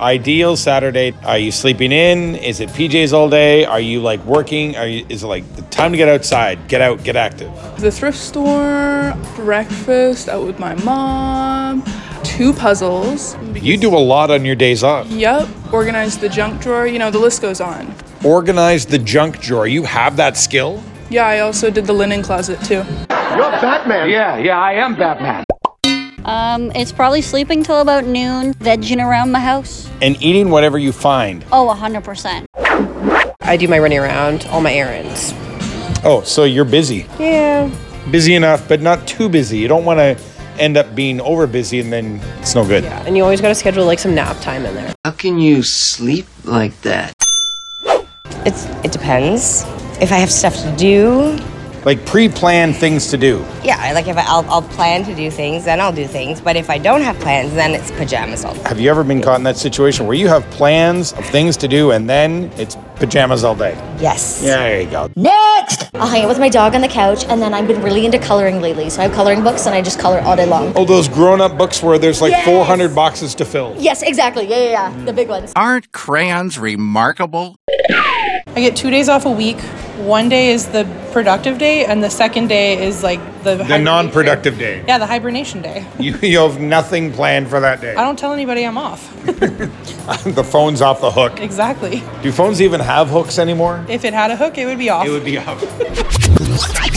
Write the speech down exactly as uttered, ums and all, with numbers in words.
ideal Saturday? Are you sleeping in? Is it P Js all day? Are you like working? Are you, is it like the time to get outside, get out, get active? The thrift store, breakfast out with my mom, two puzzles. You do a lot on your days off. Yep. Organize the junk drawer. You know, the list goes on. Organize the junk drawer. You have that skill? Yeah, I also did the linen closet too. You're Batman. Yeah, yeah, I am Batman. Um, it's probably sleeping till about noon, vegging around my house. And eating whatever you find. Oh, one hundred percent. I do my running around, all my errands. Oh, so you're busy. Yeah. Busy enough, but not too busy. You don't want to end up being over busy and then it's no good. Yeah, and you always got to schedule like some nap time in there. How can you sleep like that? It's it depends. If I have stuff to do. Like pre-planned things to do. Yeah, like if I, I'll, I'll plan to do things, then I'll do things. But if I don't have plans, then it's pajamas all day. Have you ever been caught in that situation where you have plans of things to do and then it's pajamas all day? Yes. Yeah, there you go. Next! I'll hang out with my dog on the couch, and then I've been really into coloring lately. So I have coloring books, and I just color all day long. Oh, those grown-up books where there's like Yes. four hundred boxes to fill. Yes, exactly. Yeah, yeah, yeah. The big ones. Aren't crayons remarkable? I get two days off a week. One day is the productive day, and the second day is like the The non-productive day. Yeah, the hibernation day. You, you have nothing planned for that day. I don't tell anybody I'm off. The phone's off the hook. Exactly. Do phones even have hooks anymore? If it had a hook, it would be off. It would be off.